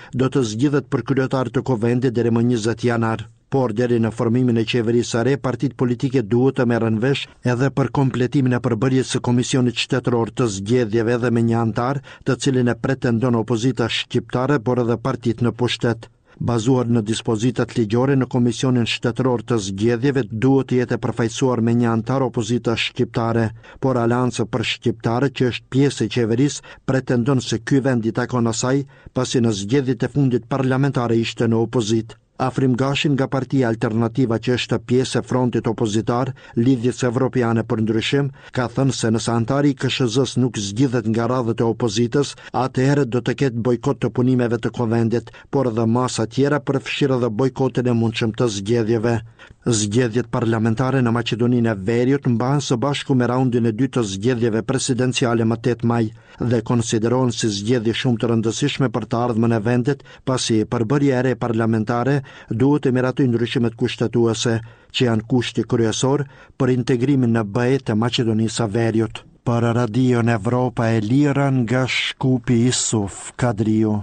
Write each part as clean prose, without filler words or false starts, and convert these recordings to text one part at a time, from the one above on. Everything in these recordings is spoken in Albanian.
do të zgjidhet për kryetar të Kuvendit deri më 20 janar. Por deri në formimin e qeverisë së re, partitë politike duhet të merren vesh edhe për kompletimin e përbërjes së Komisionit Shtetëror të Zgjedhjeve edhe me një antar, të cilin e pretendon opozita shqiptare, por edhe partitë në pushtet. Bazuar në dispozitat ligjore, në Komisionin Shtetëror të Zgjedhjeve duhet të jetë përfaqësuar me një antar opozita shqiptare, por Aleanca për Shqiptarët, që është pjesë e qeverisë, pretendon se ky vend i takon asaj, pasi në zgjedhjet e fundit parlamentare ishte në opozitë. Afrim Gashin nga Partia Alternativa, që është pjesë e frontit opozitar Lidhjes Evropiane për Ndryshim, ka thënë se nëse antari i KSZ-s nuk zgjidhet nga radhët e opozitës, atëherë do të ketë bojkot të punimeve të Kuvendit, por edhe masa tjera përfshirë edhe bojkotin e mundshëm të zgjedhjeve. Zgjedhjet parlamentare në Maqedoninë e Veriut mbahen së bashku me raundin e dytë të zgjedhjeve presidenciale më 8 maj dhe konsiderohen si zgjedhje shumë të rëndësishme për të ardhmen e vendit, pasi përbërja e re parlamentare duhet të miratoj ndryshimet kushtetuese, që janë kushti kryesor për integrimin në BE të Maqedonisë së Veriut. Për Radion Evropa e Lira nga Shkupi, Isuf Kadriu.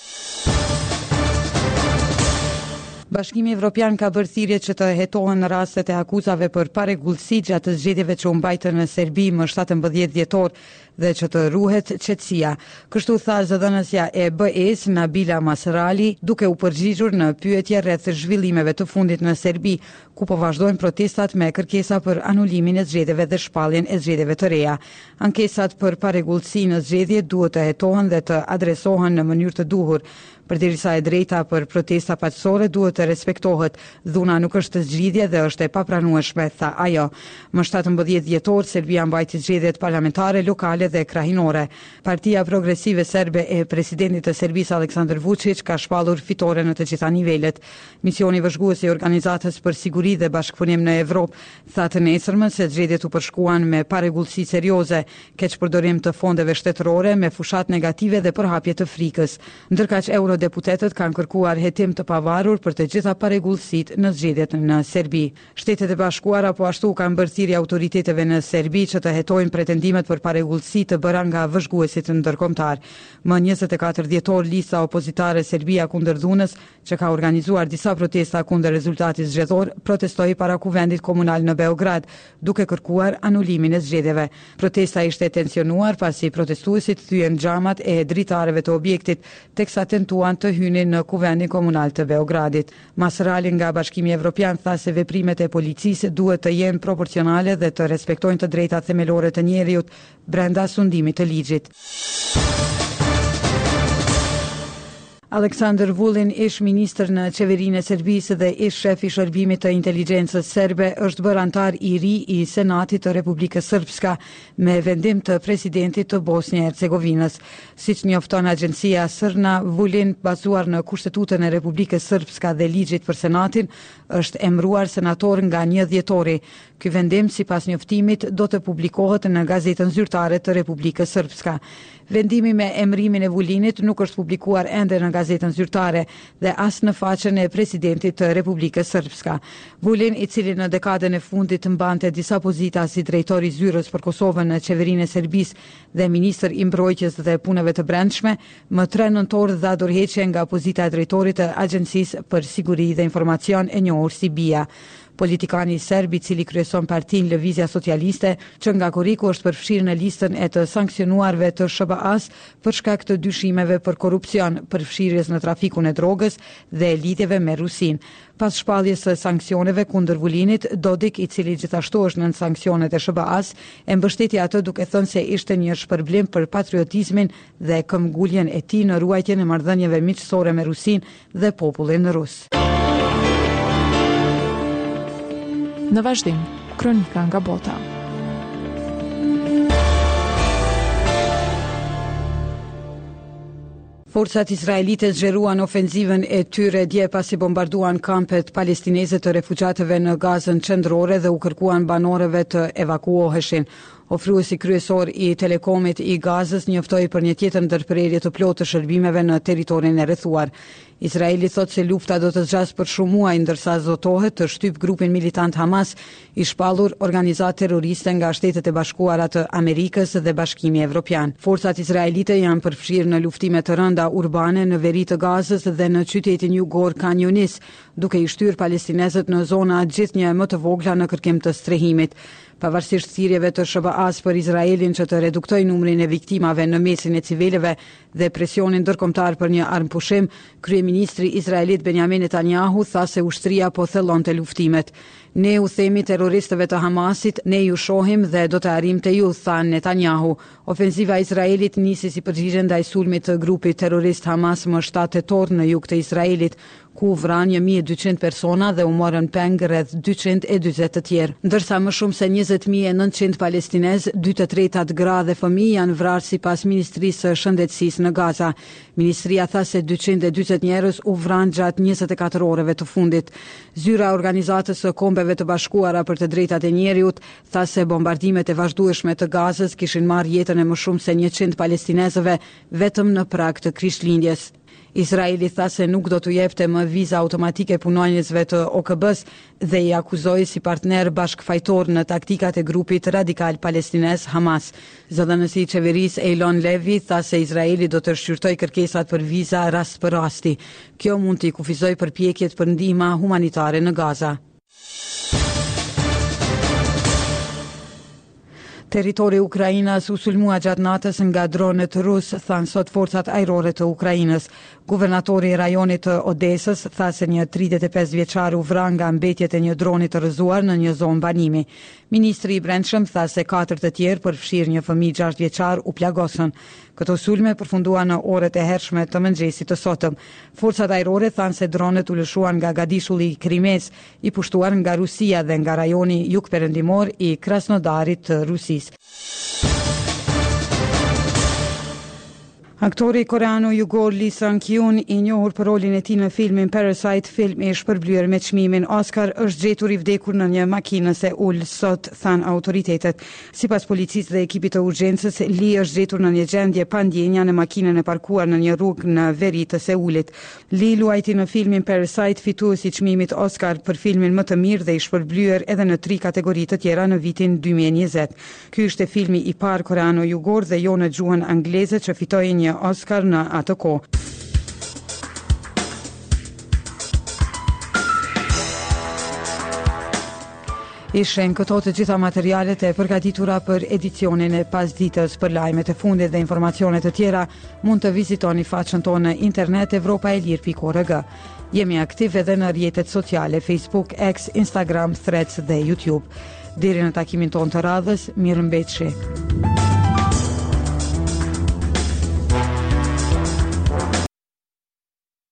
Bashkimi Evropian ka bërë thirrje që të hetohen në rastet e akuzave për parregullsi gjatë zgjedhjeve që u mbajtën në Serbi më 17 dhjetor dhe që të ruhet qetësia. Kështu tha zëdhënësja e BE-s Nabila Masrali, duke u përgjigjur në pyetje rreth zhvillimeve të fundit në Serbi, ku po vazhdojnë protestat me kërkesa për anulimin e zgjedhjeve dhe shpalljen e zgjedhjeve të reja. Ankesat për parregullsi në zgjedhje duhet të hetohen dhe të adresohen në mënyrë të duhur. Përderisa e drejta për protesta paqësore duhet të respektohet, dhuna nuk është zgjidhje dhe është e papranueshme, tha ajo. Më 17 dhjetor Serbia mbajti zgjedhjet parlamentare, lokale dhe krahinore. Partia Progresive Serbe e presidentit të Serbisë Aleksandar Vučić ka shpallur fitore në të gjitha nivelet. Misioni vëzhgues i Organizatës për Siguri dhe Bashkëpunim në Evropë tha të nesërmen se zgjedhjet u përshkuan me parregullsi serioze, keqpërdorim të fondeve shtetërore me fushat negative dhe përhapje të frikës. Ndërkaq deputetët kanë kërkuar hetim të pavarur për të gjitha parregullsitë në zgjedhjet në Serbi. Shtetet e Bashkuara po ashtu kanë bërë thirrje autoriteteve në Serbi që të hetojnë pretendimet për parregullsi të bëra nga vëzhguesit ndërkombëtar. Më 24 dhjetor lista opozitare Serbia kundër dhunës, që ka organizuar disa protesta kundër rezultatit zgjedhor, protestoi para kuvendit komunal në Beograd, duke kërkuar anulimin e zgjedhjeve. Protesta ishte tensionuar pasi protestuesit thyen xhamat e dritarëve të objektit, teksa tentuan të hynin në kuvendin komunal të Beogradit. Masrali nga Bashkimi Evropian tha se veprimet e policisë duhet të jenë proporcionale dhe të respektojnë të drejtat themelore të njeriut brenda sundimit të ligjit. Aleksandar Vulin, ish ministër në qeverinë e Serbisë dhe ish shef i shërbimit të inteligjencës serbe, është bërë antar i ri i Senatit të Republikës Srpska me vendim të presidentit të Bosnjë-Hercegovinës. Siç njofton agjencia SRNA, Vulin, bazuar në Kushtetutën e Republikës Srpska dhe ligjit për Senatin, është emëruar senator nga 1 dhjetori. Ky vendim, sipas njoftimit, do të publikohet në Gazetën Zyrtare të Republikës Srpska. Vendimi me emërimin e Vulinit nuk është publikuar ende në Gazetën Zyrtare dhe as në faqen e presidentit të Republikës Srpska. Vulin, i cili në dekadën e fundit mbante disa pozita si drejtor i zyrës për Kosovën në qeverinë e Serbisë dhe ministër i mbrojtjes dhe punëve të brendshme, më 3 nëntor dha dorëheqje nga pozita e drejtorit të Agjencisë për Siguri dhe Informacion, e njohur si BIA. Politikani serb, i cili kryeson partinë Lëvizja Socialiste, që nga Kuriku është përfshirë në listën e të sankcionuarve të SBA-s për shkak të dyshimeve për korrupsion, përfshirjes në trafikun e drogës dhe lidhjeve me Rusinë. Pas shpalljes së sanksioneve kundër Vulinit, Dodik, i cili gjithashtu është nën sanksionet e SBA-s, e mbështeti atë duke thënë se ishte një shpërblim për patriotizmin dhe këmbguljen e tij në ruajtjen e marrëdhënieve miqësore me Rusinë dhe popullin rus. Në vazhdim, kronika nga bota. Forcat izraelite zgjeruan ofenzivën e tyre dje pasi bombarduan kampet palestineze të refugjatëve në Gazën qendrore dhe u kërkuan banorëve të evakuoheshin. Ofruesi kryesor I telekomit I Gazës njoftoi për një tjetër ndërprerje të plotë të shërbimeve në territorin e rrethuar. Izraeli thot se lufta do të zgjasë për shumë muaj ndërsa zotohet të shtyp grupin militant Hamas, I shpallur organizatë terroriste nga Shtetet e Bashkuara të Amerikës dhe Bashkimi Evropian. Forcat izraelite janë përfshirë në luftime të rënda urbane në veri të Gazës dhe në qytetin jugor Khan Yunis, duke I shtyrë palestinezët në zona gjithnjë më të vogla në kërkim të strehimit. Pavarësisht thirrjeve të SBA-s për Izraelin që të reduktojë numrin e viktimave në mesin e civileve dhe presionin ndërkombëtar për një armpushim, kryeministri izraelit Benjamin Netanyahu tha se ushtria po thellonte luftimet. Ne u themi terroristëve të Hamasit, ne ju shohim dhe do të arrijmë te ju, tha Netanyahu. Ofensiva e Izraelit nisi si përgjigje ndaj sulmit të grupit terrorist Hamas më 7 tetor në jug të Izraelit, ku vran 1200 persona dhe u morën peng rreth 240 të tjerë. Ndërsa më shumë se 20.900 palestinez, 2/3 gra dhe fëmijë janë vrarë sipas Ministrisë së Shëndetësisë në Gaza. Ministria tha se 240 njerëz u vran gjatë 24 orëve të fundit. Zyra e Organizatës së Kombeve të Bashkuara për të Drejtat e Njeriut tha se bombardimet e vazhdueshme të Gazës kishin marrë jetën e më shumë se 100 palestinezëve vetëm në prag të Krishtlindjes. Izraeli tha se nuk do t'u jepte më viza automatike punonjësve të OKB-s dhe I akuzoi si partner bashkëfajtor në taktikat e grupit radikal palestinez Hamas. Zëdhënësi I qeverisë Eilon Levy tha se Izraeli do të shqyrtoj kërkesat për viza rast për rasti. Kjo mund t'i kufizoj përpjekjet për ndihma humanitare në Gaza. Territori I Ukrainës u sulmua gjatë natës nga dronet rus, thanë sot forcat ajrore të Ukrainës. Guvernatori I rajonit të Odesës tha se një 35 vjeçar u vra nga mbetjet e një droni të rrëzuar në një zonë banimi. Ministri I Brendshëm tha se 4 të tjerë, përfshirë një fëmijë 6 vjeçar, u plagosën. Këto sulme përfunduan në orët e hershme të mëngjesit të sotëm. Forcat ajrore thanë se dronet u lëshuan nga gadishulli I Krimes, I pushtuar nga Rusia dhe nga rajoni jugperëndimor I Krasnodarit të Rusisë. Aktori koreano-jugor Lee Sang-kyun, I njohur për rolin e tij në filmin Parasite, film I shpërblyer me çmimin Oscar, është gjetur I vdekur në një makinë se ul sot, than autoritetet. Sipas policisë dhe ekipit të urgjencës, Lee është gjetur në një gjendje pa ndjenja në makinën e parkuar në një rrugë në veri të Seulit. Lee luajti në filmin Parasite, fituesi I çmimit Oscar për filmin më të mirë dhe I shpërblyer edhe në 3 kategori të tjera në vitin 2020. Ky ishte filmi I parë koreano-jugor dhe jo në gjuhën angleze që fitoi një Oscar në atë kohë. Ishen këto të gjitha materialet e përgatitura për edicionin e pasditës. Për lajmet e fundit dhe informacionet të tjera, mund të vizitoni faqen tonë në internet evropaelir.org. Jemi aktiv edhe në rrjetet sociale Facebook, X, Instagram, Threads dhe YouTube. Deri në takimin tonë të radhës, mirëmbëjtje.